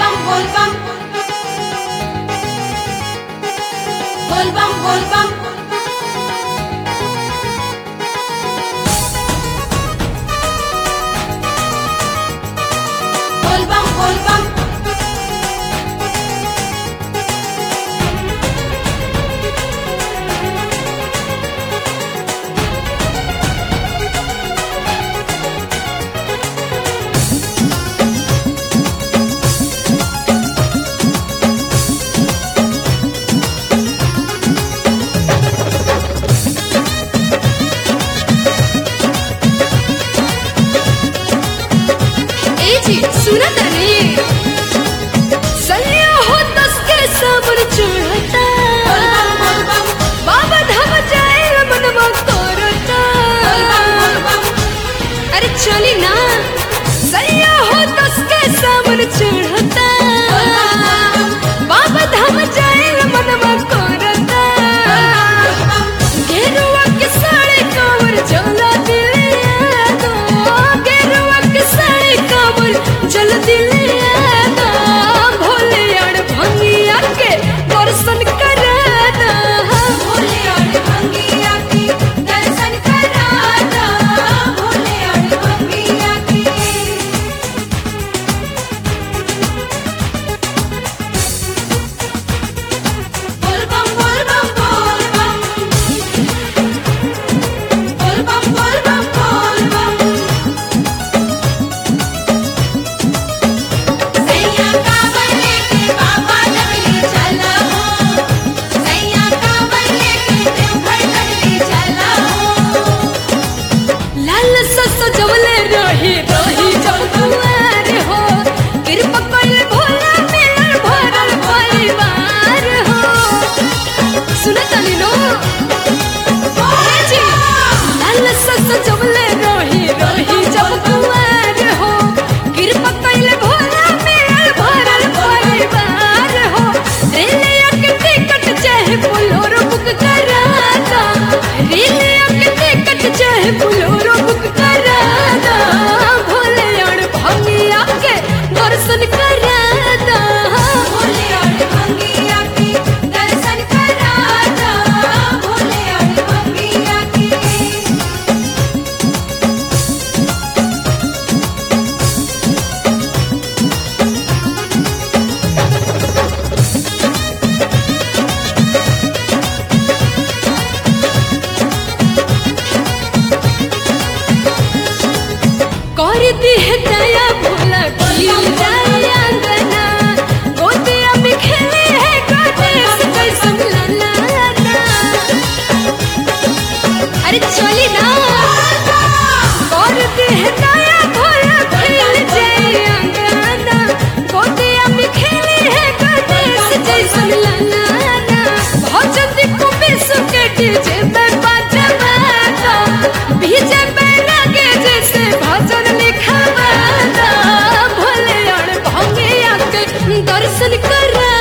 सुना तनी सैया हो दस के सावन चढ़ता बाबा धाम जाए मनवा करता अरे चली ना सैया हो दस के सावन चढ़ता बाबा धाम जाए मनवा करता गेरुआ के साड़ी कांवर जला दिलिया दो गेरुआ के साड़ी कांवर जल दिलिया दो भोले अड़ भंगिया के दर्शन करा दो भोले अड़ भंगिया के दर्शन करा दो भोले अड़ भंगिया के बोल बम बोल बम बोल बम बोल बम बोल बम बोल बम सैया कांवर लेके बाबा नगरी चला हो सैया कांवर लेके देवघर नगरी चला हो लाल सस जवले रही रही जब दुआर हो कृपा कइले भोला मिलन भरल परिवार हो सुनत तनी नो हे जी लाल सस जवले रही रही जब दुआर हो कृपा कइले भोला मिलन भरल परिवार हो रेलिया के टिकट चाहे बोलोरो बुक करा दो रेलिया के टिकट चाहे बोलोरो बुक करा दो भोले अड़ भंगिया के दर्शन करा दो भोले अड़ भंगिया के दर्शन करा दो भोले अड़ भंगिया के कर दी है दया भोला की दया अंगना गोदिया में खेले है गणेश कैसन लाला अरे चली ना कर दी है दया भोला खेल जाए अंगना गोदिया में खेले है गणेश कैसन लाला भजन को विश्व के डीजे में बजवा दो भीजे में लगे जैसे भजन लिखवा दो भोले अड़ भंगिया के दर्शन करा